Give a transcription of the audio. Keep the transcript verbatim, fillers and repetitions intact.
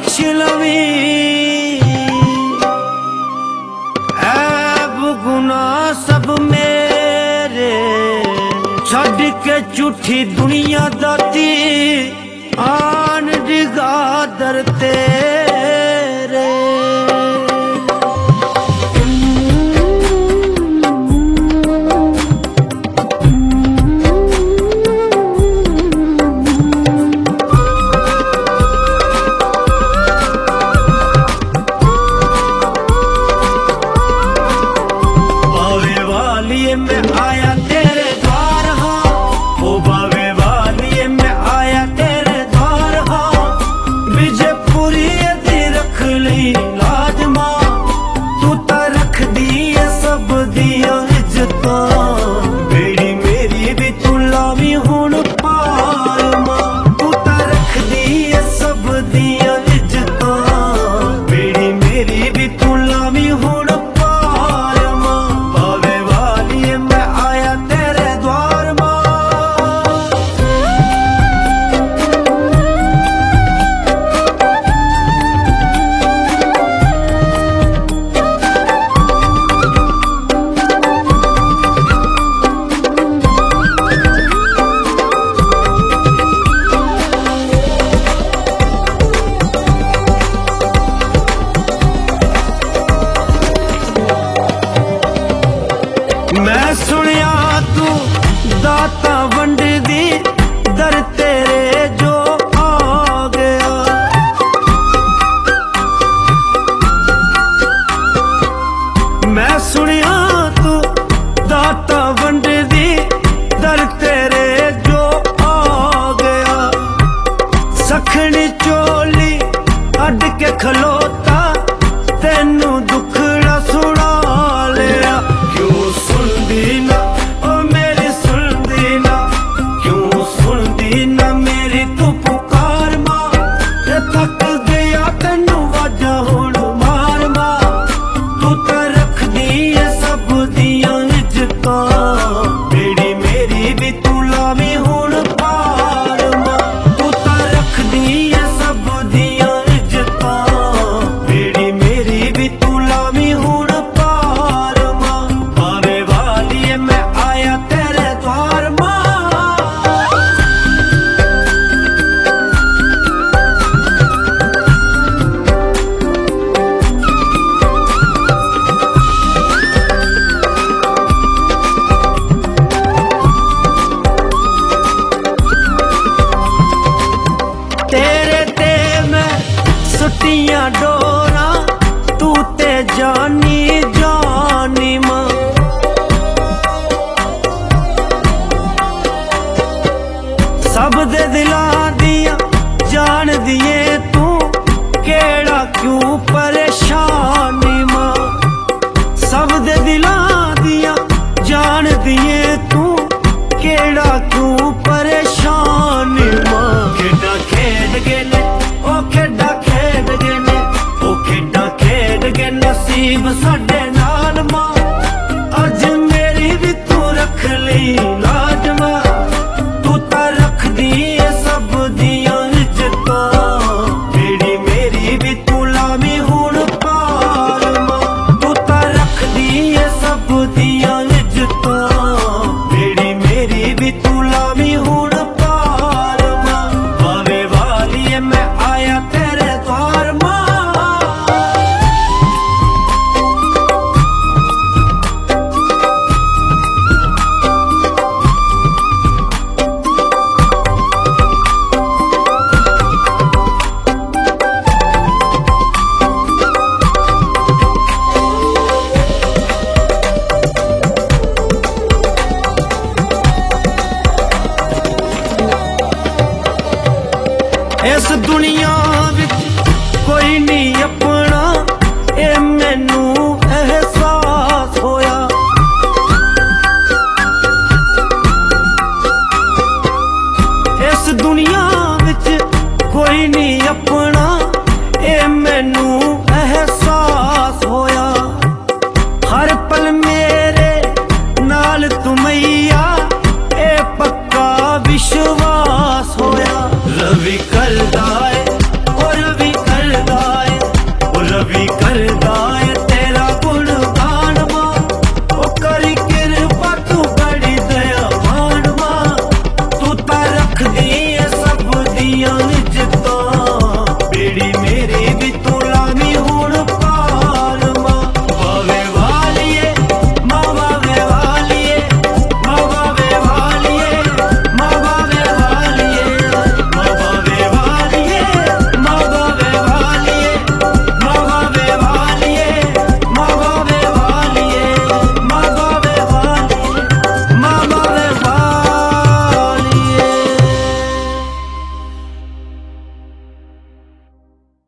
बख्श लवी ऐब गुनाह सब मेरे, छड़ के झूठी दुनिया दाती आन डिगा दर तेरे। मैं आया तेरे द्वार हाँ, ओ बावे वाली मैं आया तेरे द्वार हाँ। विजयपुरी दी रख ली लाज मां, तू तो रख दी सब दिया इज्जतां। बेड़ी मेरी भी तू लावी हुण पार मां, तू तो रख दी सब दिया इज्जतां। बेड़ी मेरी भी तू लावी हुण मैं सुनिया तू दाता वंड दी दर तेरे जो आ गया। मैं सुनिया तू दाता वंड दी दर तेरे जो आ गया। सखनी चोली अड के खलोता तेनू दुखड़ा सुना लिया। क्यों सुनदी ना ओ मेरी सुनदी ना, क्यों सुनदी ना मेरी तू पुकार मां। ते थक गया तेनू वाजा हुण मार मां, तू तो रख दी सब दियां इज्जतां। बेड़ी मेरी भी तू लावी हुण पार मां, तू तो रख दी सब दियां इज्जतां। बेड़ी मेरी भी तू लावी हुण सुटियां डोरा तू ते जानी जानी मां। सब दे दिलां दियां जान दिए तू केड़ा क्यों परेशानी मां। सब दे दिलां दियां जान दिए तू केड़ा क्यों परेशानी मां। खेड़ा खेड गए ने ओ खेड़ा खेड गए ने, ओ खेड़ा खेड गए नसीब साडे नाल मां। अज मेरी भी तू रख ली लाज मां, तू तो रख दी सब दियां इज्जतां। बेड़ी मेरी भी तू लावी हुण पार मां, तू तो रख दी सब दियां इज्जतां। बेड़ी मेरी भी तू लावी हुण पार मां, बावे वाली मैं आया तेरे द्वार मां। इस दुनिया विच कोई नहीं अपना, ए मैनू एहसास होया। इस दुनिया विच कोई नहीं अपना, ए मैनू एहसास होया। हर